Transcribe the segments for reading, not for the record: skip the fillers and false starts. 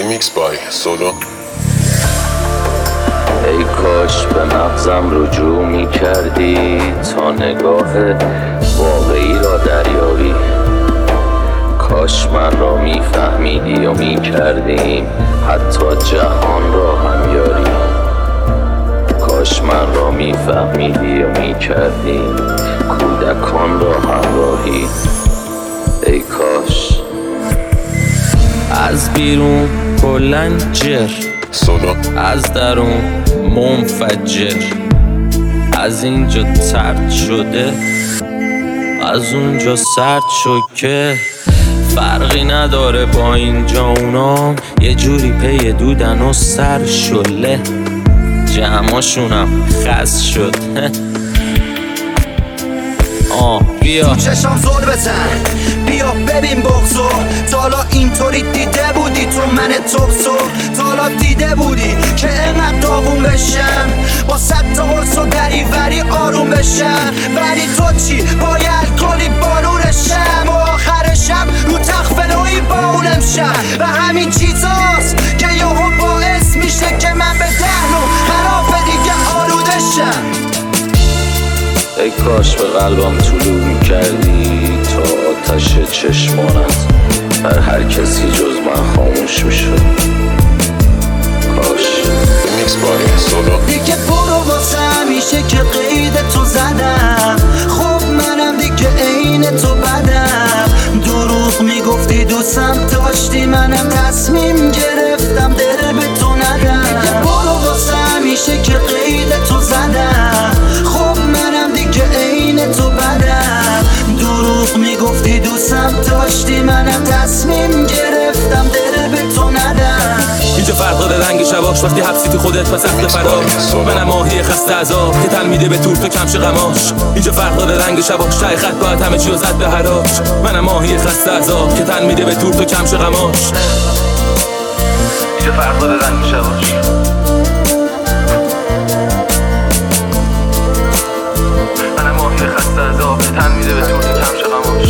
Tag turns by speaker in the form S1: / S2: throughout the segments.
S1: Remix by Solo.
S2: ای کاش به مغزم رجوع می کردی تا نگاه واقعی را دریابی. کاش من را می فهمیدی و می کردیم حتی جهان را هم یاری. کاش من را می فهمیدی و می کردیم کودکان را همراهی. ای کاش
S3: از بیرون کلن جر،
S1: Solo.
S3: از درون منفجر. از اینجا ترد شده، از اونجا سرد شد که فرقی نداره با اینجا اونام یه جوری پی دودن و سر شله. جمعاشونم خست شد. بیا
S4: چشم زل بزن، بیا ببین بغضو. تالا اینطوری دیده بودی تو من توبسو؟ تالا دیده بودی که اینقدر داغون بشم با صد تا قرص و دریوری آروم بشم؟ ولی تو چی؟ با الکلی بارونشم و آخرشم رو تخفلوی باونم شم. و همین چیزاست که یهو باعث میشه که من به دهنو خرافه دیگه آلوده شم.
S2: ای کاش به قلبم طلوع میکردی تا آتش چشمانت بر هر کسی جز من خاموش میشد. کاش
S1: Remix by Solo.
S4: دیگه برو واسه همیشه که قید تو زدم. خب منم دیگه عین تو بدم. دروغ میگفتی دوستم داشتی، منم تصمیم گرفتم دل به تو ندم. دیگه برو واسه همیشه که قید تو زدم. خب منم دیگه عین تو بدم. دروغ میگفتی دوستم داشتی، منم تصمیم گرفتم دل به تو ندم.
S5: اینجا فرق داره رنگ شباش وقتی حبسی تو خودت و سخت فرار. منم ماهی خسته عذاب که تن میده به تور تو کمش غماش. اینجا فرق داره رنگ شباش تای خط باید همه چی رو زد به حراج. منم ماهی خسته عذاب که تن میده به تور تو کمش غماش. اینجا فرق داره رنگ شباش. منم ماهی خسته عذاب که تن میده به تور تو کمش غماش.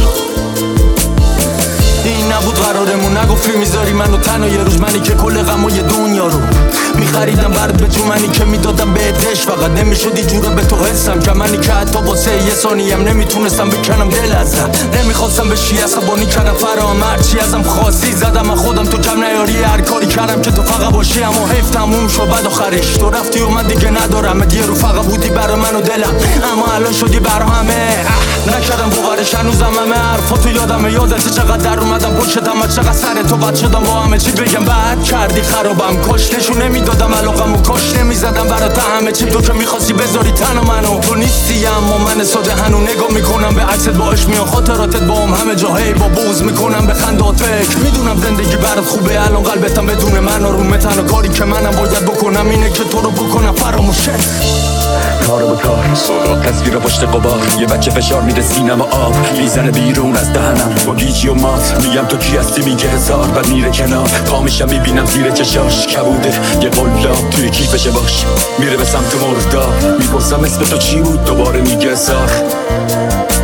S5: این نبود قرارمون، نگفتی میذاری منو تنها یه روز. منی که کل غمای دنیا رو میخریدم برات به جو، منی که میدادم بهتش فقط نمیشدی جوره به تو حسم. کمنی که حتی واسه یه ثانیم نمیتونستم بکنم دل ازم. نمیخواستم بشی عصبانی کردم فرام هرچی ازم خواستی زدم. من خودم تو کم نیاری هر کاری کردم که تو فقط باشی، اما حیف تموم شد بعد آخرش تو رفتی و من دیگه ندارم. یه رو فقط بودی برا من و دلم، اما الان شدی برا همه. نکردم باورش هنوزم همه حرفاتو یادمه. یادت چقدر در اومدم پشتم و چقدر سر تو بد شدم با همه چی بگم. بعد کردی خرابم، کاش نشون نمیدادم علاقم و کاش نمیزدم برات همه چی. تو که میخواستی بذاری تن منو تو نیستی، اما من ساده هنو نگاه میکنم به عکست با عشق میان خاطراتت با هم همه جاهی با بغض میکنم به خندات فکر. میدونم زندگی برات خوبه الان قلبتم بدون من آرومه. تنها کاری که منم باید بکنم اینه که تو رو بکنم فراموشه.
S6: کار به کار تصویر پشت قبار، یه بچه فشار میده سینم و آب میزنه بیرون از دهنم با گیجی و مات. میگم تو کی هستی میگه هزار، بعد میره کنار پا میشم میبینم زیر چشاش کبوده یه قلاب توی کیفشه باش. میره به سمت مرداب میپرسم اسم تو چی بود، دوباره میگه ساخ.